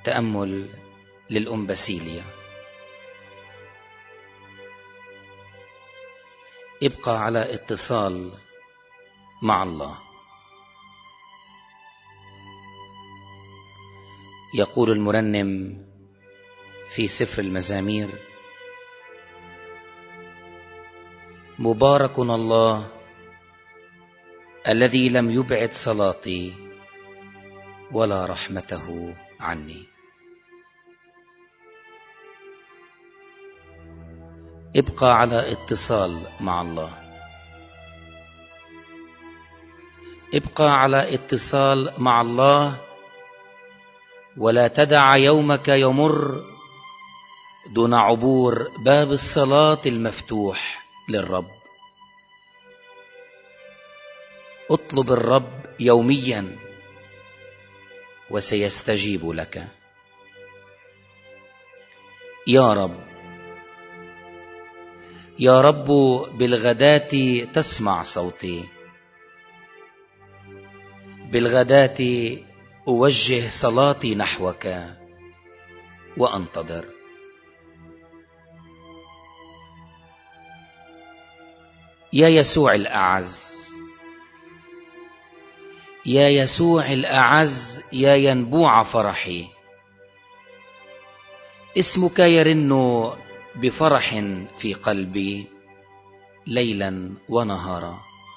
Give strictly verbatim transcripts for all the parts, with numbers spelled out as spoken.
تأمل للأم باسيليا. ابقى على اتصال مع الله. يقول المرنم في سفر المزامير: مبارك الله الذي لم يبعد صلاتي ولا رحمته عني. ابقى على اتصال مع الله. ابقى على اتصال مع الله، ولا تدع يومك يمر دون عبور باب الصلاة المفتوح للرب. اطلب الرب يوميا وسيستجيب لك. يا رب، يا رب، بالغداة تسمع صوتي، بالغداة أوجه صلاتي نحوك وأنتظر. يا يسوع الأعز، يا يسوع الأعز، يا ينبوع فرحي، اسمك يرن بفرح في قلبي ليلا ونهارا،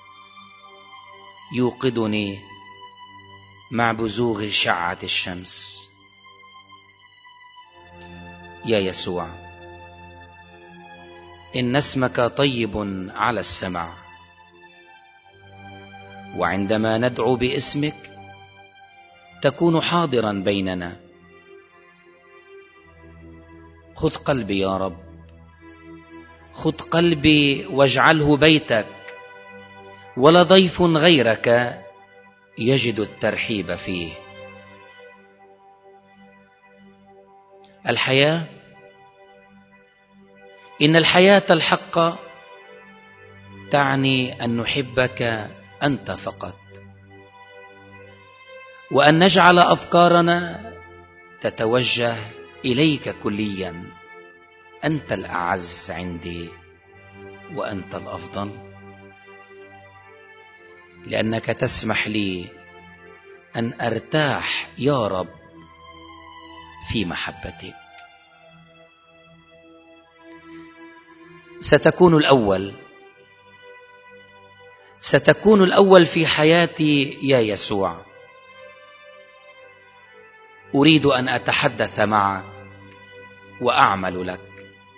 يوقظني مع بزوغ شعة الشمس. يا يسوع، إن اسمك طيب على السمع، وعندما ندعو باسمك تكون حاضرا بيننا. خذ قلبي يا رب، خذ قلبي واجعله بيتك، ولا ضيف غيرك يجد الترحيب فيه. الحياة، إن الحياة الحق تعني أن نحبك أنت فقط، وأن نجعل أفكارنا تتوجه إليك كليا. أنت الأعز عندي وأنت الأفضل، لأنك تسمح لي أن أرتاح يا رب في محبتك. ستكون الأول، ستكون الأول في حياتي يا يسوع. أريد أن أتحدث معك وأعمل لك.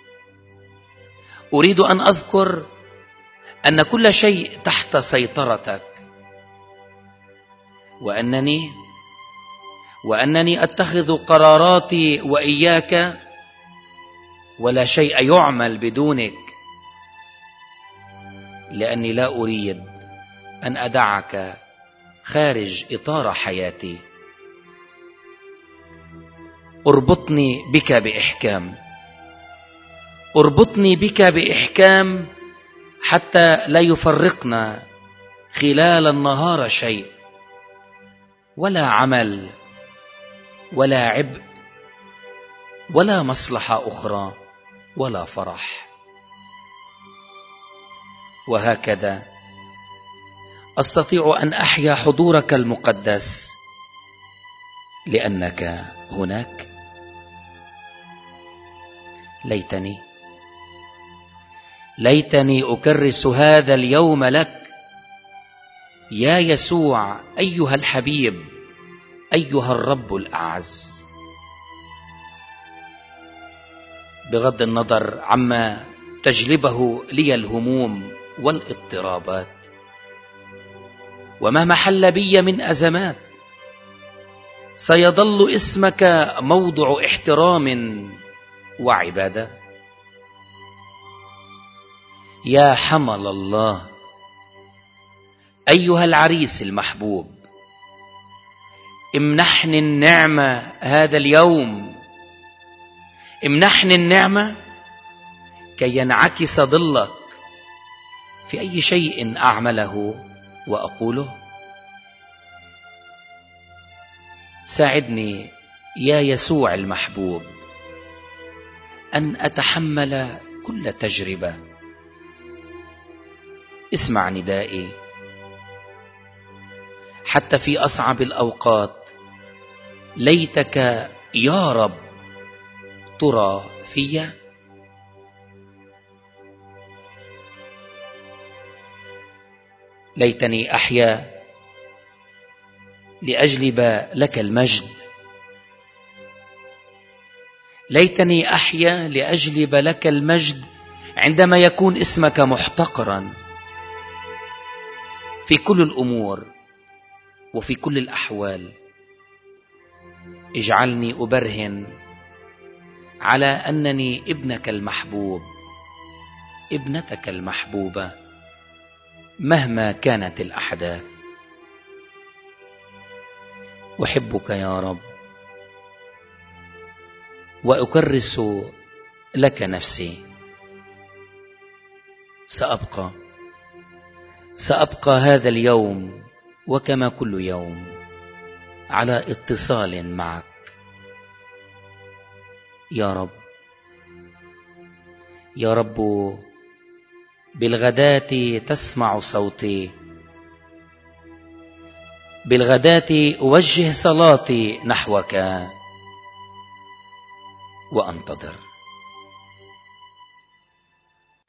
أريد أن أذكر أن كل شيء تحت سيطرتك، وأنني وأنني أتخذ قراراتي وإياك، ولا شيء يعمل بدونك، لأني لا أريد أن أدعك خارج إطار حياتي. اربطني بك بإحكام، اربطني بك بإحكام حتى لا يفرقنا خلال النهار شيء، ولا عمل ولا عبء ولا مصلحة أخرى ولا فرح. وهكذا أستطيع أن أحيا حضورك المقدس لأنك هناك. ليتني ليتني أكرس هذا اليوم لك يا يسوع أيها الحبيب، أيها الرب الأعز. بغض النظر عما تجلبه لي الهموم والاضطرابات، وما محل بي من أزمات، سيظل اسمك موضع احترام وعبادة. يا حمل الله، أيها العريس المحبوب، امنحني النعمة هذا اليوم، امنحني النعمة كي ينعكس ظلك في أي شيء أعمله وأقوله. ساعدني يا يسوع المحبوب أن أتحمل كل تجربة. اسمع ندائي حتى في أصعب الأوقات. ليتك يا رب ترى في. ليتني أحيا لأجلب لك المجد. ليتني أحيا لأجلب لك المجد عندما يكون اسمك محتقرا في كل الأمور وفي كل الأحوال. اجعلني أبرهن على أنني ابنك المحبوب، ابنتك المحبوبة، مهما كانت الأحداث. أحبك يا رب وأكرس لك نفسي. سأبقى سأبقى هذا اليوم وكما كل يوم على اتصال معك يا رب. يا رب بالغداة تسمع صوتي، بالغداة أوجه صلاتي نحوك وأنتظر.